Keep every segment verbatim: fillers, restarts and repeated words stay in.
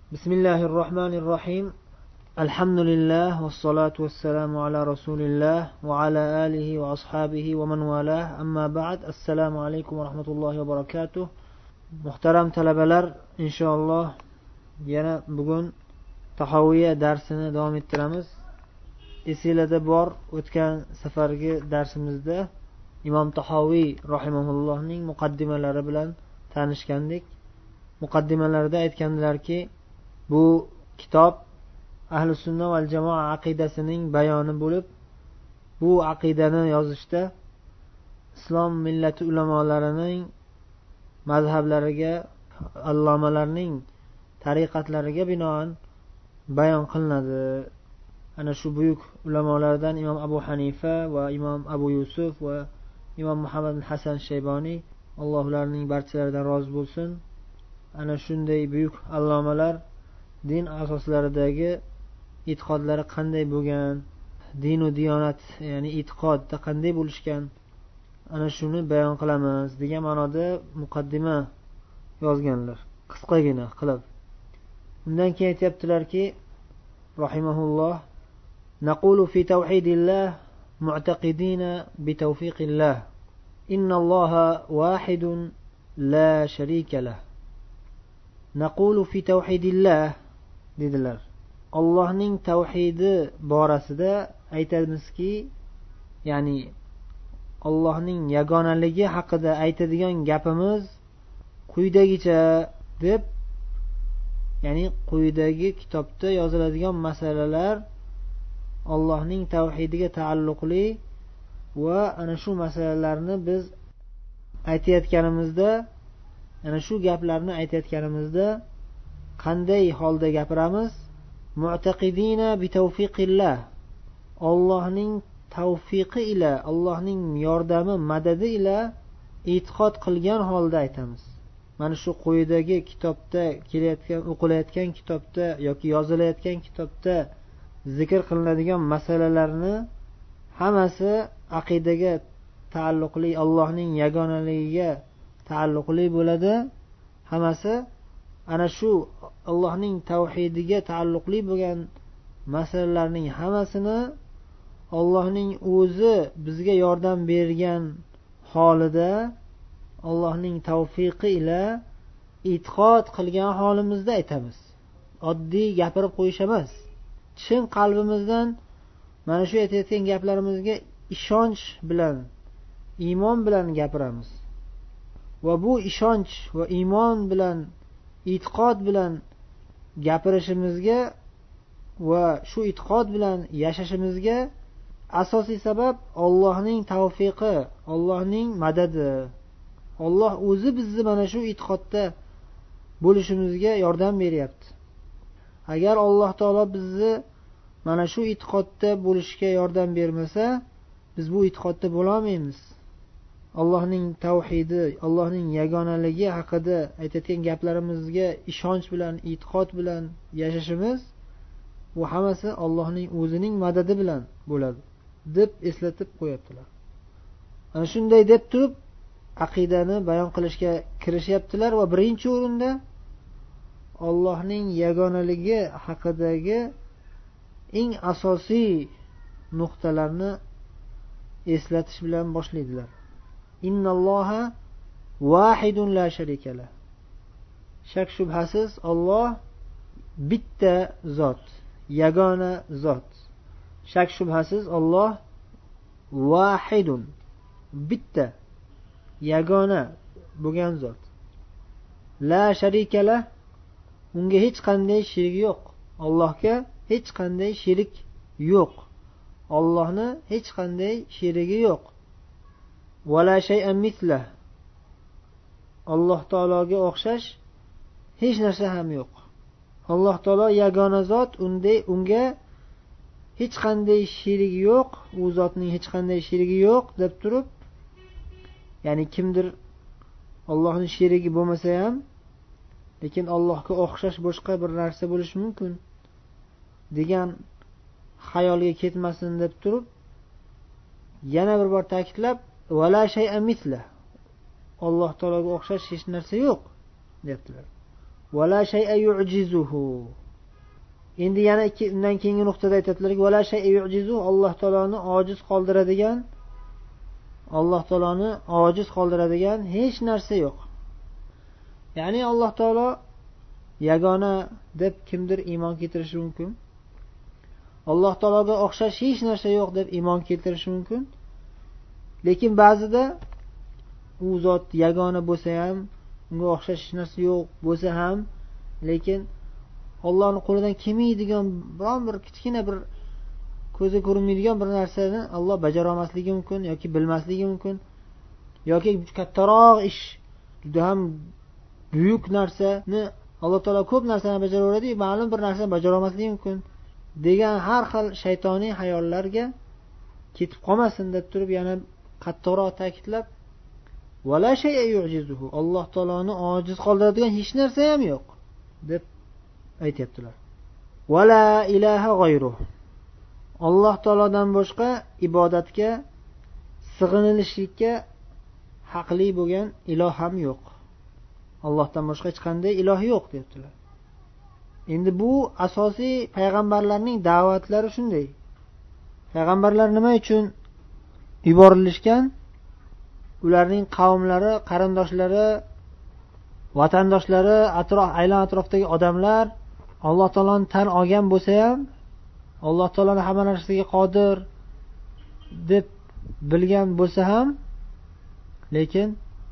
بسم الله الرحمن الرحيم الحمد لله والصلاة والسلام على رسول الله وعلى آله وأصحابه ومن والاه أما بعد السلام عليكم ورحمة الله وبركاته. محترم talabalar, inshaalloh yana bugun Tahoviya darsini davom ettiramiz. Esingizda bor, o'tgan safargi darsimizda Imom Tahoviy rahimahullohning muqaddimalari bilan tanishgandik. Muqaddimalarda aytgandilarki, bu kitob Ahli sunna val jamoa aqidasining bayoni bo'lib, bu aqidani yozishda islom millati ulamolarining mazhablariga, allomalarning tariqatlariga binoan bayon qilinadi. Ana shu buyuk ulamolardan Imom Abu Hanifa va Imom Abu Yusuf va Imom Muhammad bin Hasan Shayboniy, Alloh ularning barchalaridan rozi bo'lsin. Ana shunday buyuk allomalar din asoslaridagi e'tiqodlari qanday bo'lgan, din va diyonat, ya'ni e'tiqodda qanday bo'lishgan, ana shuni bayon qilamiz degan ma'noda muqaddima yozganlar, qisqagina qilib. Undan keyin aytibdilarki, rahimahulloh, naqulu fi tawhidillah mu'taqidina bi tawfiqillah innalloha wahidun la sharika lah. Naqulu fi tawhidillah dedilar. Allohning tavhidi borasida aytamizki, ya'ni Allohning yagonaligi haqida aytadigan gapimiz quyidagicha deb, ya'ni quyidagi kitobda yoziladigan masalalar Allohning tavhidiga taalluqli va ana shu masalalarni biz aytayotganimizda, ana shu gaplarni aytayotganimizda qanday holda gapiramiz? Mu'taqidina bi tawfiqillah. Allohning tavfiqi ila, Allohning yordami, madadi ila e'tiqod qilgan holda aytamiz. Mana shu quyidagi kitobda kelayotgan, o'qilayotgan kitobda yoki yozilayotgan kitobda zikr qilinadigan masalalarni hammasi aqidaga taalluqli, Allohning yagonaligiga taalluqli bo'ladi. Hammasi ana shu Allohning tavhidiga taalluqli bo'lgan masalalarning hammasini Allohning o'zi bizga yordam bergan holida, Allohning tavfiqi ila e'tiqod qilgan holimizda aytamiz. Oddiy gapirib qo'yish emas. Chin qalbimizdan mana shu aytayotgan gaplarimizga ishonch bilan, iymon bilan gapiramiz. Va bu ishonch va iymon bilan, e'tiqod bilan gapirishimizga va shu e'tiqod bilan yashashimizga asosiy sabab Allohning tavfiqi, Allohning madadi. Alloh o'zi bizni mana shu e'tiqodda bo'lishimizga yordam beryapti. Agar Alloh taolo bizni mana shu e'tiqodda bo'lishga yordam bermasa, biz bu e'tiqodda bo'la olmaymiz. Allohning tavhidi, Allohning yagonaligi haqida aytayotgan gaplarimizga ishonch bilan, e'tiqod bilan yashashimiz, bu hammasi Allohning o'zining madadi bilan bo'ladi deb eslatib qo'yaptilar. Ana shunday deb turib aqidani bayon qilishga kirishyaptilar va birinchi o'rinda Allohning yagonaligi haqidagi eng asosiy nuqtalarni eslatish bilan boshlaydilar. Innalloha wahidun la sharika lah. Shak shubhasiz Alloh bitta zot, yagona zot. Shak shubhasiz Alloh wahidun, bitta, yagona bo'lgan zot. La sharika lah, unga hech qanday sherik yo'q. Allohga hech qanday sherik yo'q. Allohni hech qanday sherigi yo'q. Wala shay'an mislah. Alloh taologa o'xshash hech narsa ham yo'q. Alloh taolo yagona zot, unday unga hech qanday sherigi yo'q, u zotning hech qanday sherigi yo'q deb turib, ya'ni kimdir Allohning sherigi bo'lmasa ham, lekin Allohga o'xshash boshqa bir narsa bo'lishi mumkin degan xayolga ketmasin deb turib, yana bir bor ta'kidlab, wala shay'an mislah. Alloh taologa o'xshash hech narsa yo'q, debdilar. Wala shay'a yu'jizuhu. Endi yana ikki undan keyingi nuqtada aytadilarki, wala shay'a yu'jizuhu, Alloh taoloni ojiz qoldiradigan, Alloh taoloni ojiz qoldiradigan hech narsa yo'q. Ya'ni Alloh taolo yagona deb kimdir iymon keltirishi mumkin. Alloh taologa o'xshash hech narsa yo'q deb iymon keltirishi mumkin. Lekin ba'zida u zot yagona bo'lsa ham, unga o'xshash hech narsa yo'q bo'lsa ham, lekin Allohning qo'lidan kelmaydigan biron bir kichkina bir ko'zga ko'rinmaydigan bir narsani Alloh bajara olmasligi mumkin yoki bilmasligi mumkin. Yoki kattaroq ish, juda ham buyuk narsani Alloh taolo ko'p narsani bajaraveradi, ma'lum bir narsani bajara olmasligi mumkin degan har xil shaytoniy xayollarga ketib qolmasin deb turib yana qattiqroq ta'kidlab, wala shay'a yu'jizuhu, Alloh taoloni ojiz qoldiradigan hech narsa ham yo'q deb aytibdilar. Wala ilaha g'ayruh, Alloh taolodan boshqa ibodatga sig'inilishlikka haqli bo'lgan iloh ham yo'q. Allohdan boshqa hech qanday iloh yo'q debdilar. Endi bu asosiy payg'ambarlarning da'vatlari shunday. Payg'ambarlar nima uchun yuborilishgan? Ularning qavmlari, qarindoshlari, vatandoshlari, atrof aylan atrofdagi odamlar Alloh taoloni tan olgan bo'lsa ham, Alloh taoloni hamma narsaga qodir deb bilgan bo'lsa ham, lekin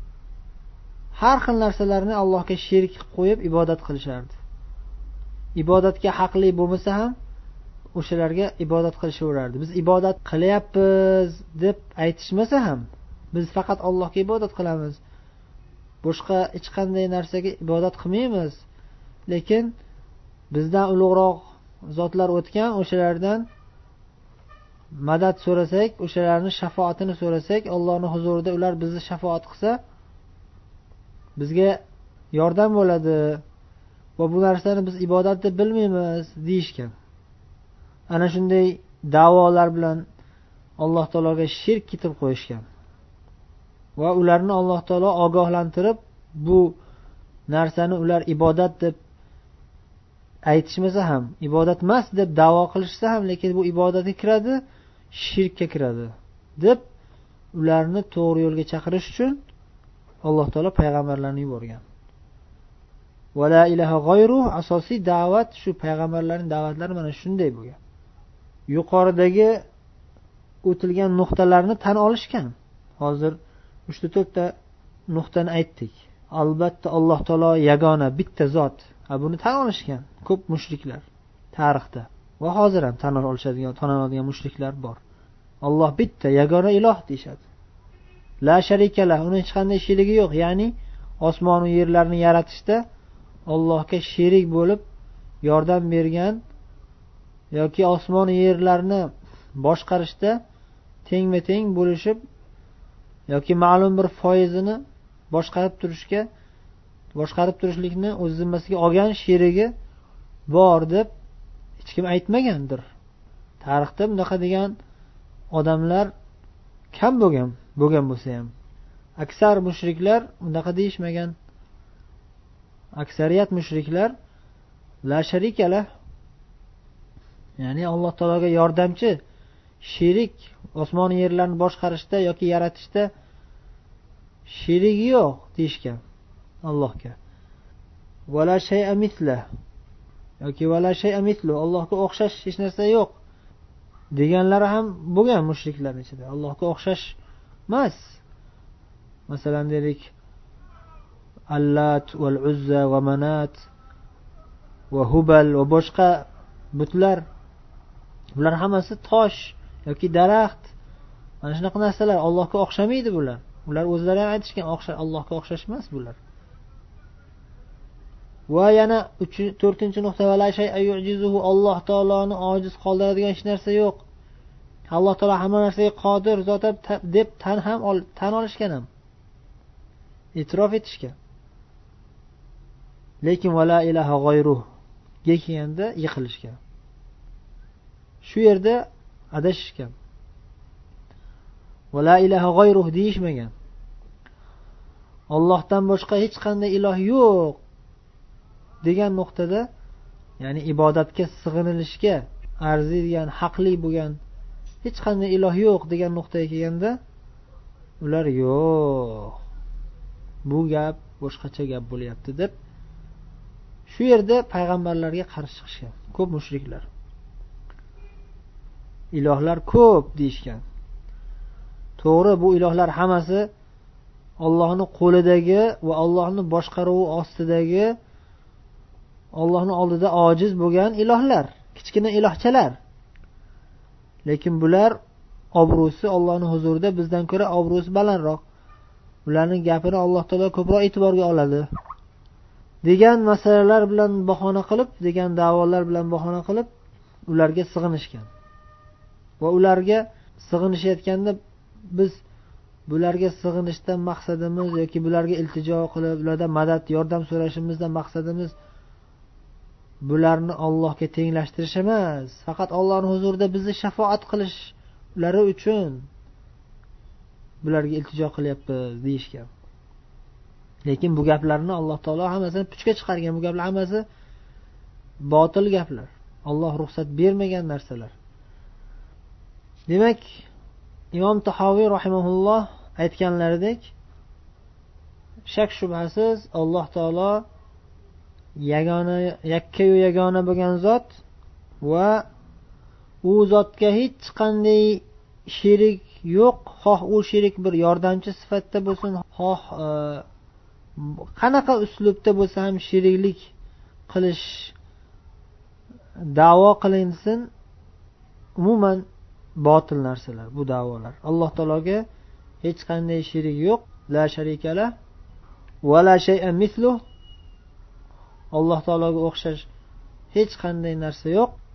har xil narsalarni Allohga sherik qilib qo'yib ibodat qilishardi. Ibodatga haqli bo'lmasa ham o'shalarga ibodat qilishaverardi. Biz ibodat qilyapmiz deb aytishmasa ham, biz faqat Allohga ibodat qilamiz, boshqa hech qanday narsaga ibodat qilmaymiz. Lekin bizdan ulug'roq zotlar o'tgan, o'shalardan madad so'rasak, o'shalarning shafoatini so'rasak, Allohning huzurida ular bizni shafoat qilsa, bizga yordam bo'ladi va bu narsani biz ibodat deb bilmaymiz deyishgan. Ana shunday da'volar bilan Alloh taologa shirk ketib qo'yishgan. Va ularni Alloh taolo ogohlantirib, bu narsani ular ibodat deb aytishmasa ham, ibodat emas deb da'vo qilishsa ham, lekin bu ibodatga kiradi, shirkka kiradi deb ularni to'g'ri yo'lga chaqirish uchun Alloh taolo payg'ambarlarni yuborgan. Va la ilaha g'ayru, asosiy da'vat shu, payg'ambarlarning da'vatlari mana shunday bo'lgan. Yuqoridagi o'tilgan nuqtalarni tan olishgan. Hozir uchta to'rtta nuqtani aytdik. Albatta Alloh taolo yagona, bitta zot. Ha, buni tan olishgan ko'p mushriklar tarixda va hozir ham tan olishadigan, tan oladigan mushriklar bor. Alloh bitta, yagona iloh deyshadi. La sharika la, uning hech qanday sherigi yo'q. Ya'ni osmon va yerlarni yaratishda Allohga sherik bo'lib yordam bergan yoki osmon va yerlarni boshqarishda tengma-teng bo'lishib yoki ma'lum bir foizini boshqarib turishga, boshqarib turishlikni o'z zimmasiga olgan sherigi bor deb hech kim aytmagandir. Tarixda bunaqa degan odamlar kam bo'lgan, bo'lgan bo'lsa ham. Aksar mushriklar unaqa deyishmagan. Aksariyat mushriklar la sharika la, ya'ni Alloh taologa yordamchi, sherik, osmon va yerlarni boshqarishda yoki yaratishda sherigi yo'q deyishgan Allohga. Wala shay'a mithla yoki wala shay'a mithlu, Allohga o'xshash hech narsa yo'q deganlari ham bo'lgan mushriklar ichida. Allohga o'xshash emas. Masalan deylik, Allat va Uzza va Manat va Hubal va boshqa butlar, bular hammasi tosh yoki daraxt. Mana shunaqa narsalar Allohga o'xshamaydi bular. Ular o'zlari ham aytishgan, Allohga o'xshash emas bular. Va yana to'rtinchi nuqta, va la shay'a yu'jizuhu, Alloh taoloni ojiz qoldiradigan hech narsa yo'q. Alloh taolo hamma narsaga qodir zot deb tan ham tan olishgan ham, e'tirof etishgan. Lekin va la ilaha g'ayruh ga kelganda yiqilishgan. Shu yerda adashishgan. Va la ilaha g'ayruh deyishmagan. Allohdan boshqa hech qanday iloh yo'q degan nuqtada, ya'ni ibodatga sig'inilishga arziydigan, haqli bo'lgan hech qanday iloh yo'q degan nuqtaga kelganda, ular yo'q, bu gap boshqacha gap bo'lyapti deb shu yerda payg'ambarlarga qarshi chiqishgan ko'p mushriklar. Ilohlar ko'p deyishgan. To'g'ri, bu ilohlar hammasi Allohning qo'lidagi va Allohning boshqaruvi ostidagi, Allohning oldida ojiz bo'lgan ilohlar, kichkina ilohchalar. Lekin bular obro'si Allohning huzurida bizdan ko'ra obro'si balandroq. Ularning gapini Alloh taolo ko'proq e'tiborga oladi. degan masalalar bilan bahona qilib, degan da'volar bilan bahona qilib ularga sig'inishgan. Va ularga sig'inishayotganda biz bularga sig'inishdan maqsadimiz yoki bularga iltijo qilib, ulardan madad, yordam so'rashimizdan maqsadimiz bularni Allohga tenglashtirish emas, faqat Allohning huzurida bizni shafoat qilishlari uchun bularga iltijo qilyapmiz deyishgan. Lekin bu gaplarni Alloh taolo hammasini puchga chiqargan. Bu gaplar hammasi botil gaplar. Alloh ruxsat bermagan narsalar. Demak, Imom Tahoviy rahimahulloh aytganlaridek, shak shubhasiz Alloh taolo yagona, yakka-yu yagona bo'lgan zot va u zotga hech qanday sherik yo'q. Xoh u sherik bir yordamchi sifatida bo'lsin, xoh e, qanaqa uslubda bo'lsa ham sheriklik qilish da'vo qilinsin, umuman botil narsalar bu da'volar. Alloh taologa hech qanday sherik yo'q, la sharikala va la shay'an mislu. Alloh taologa o'xshash hech qanday narsa yo'q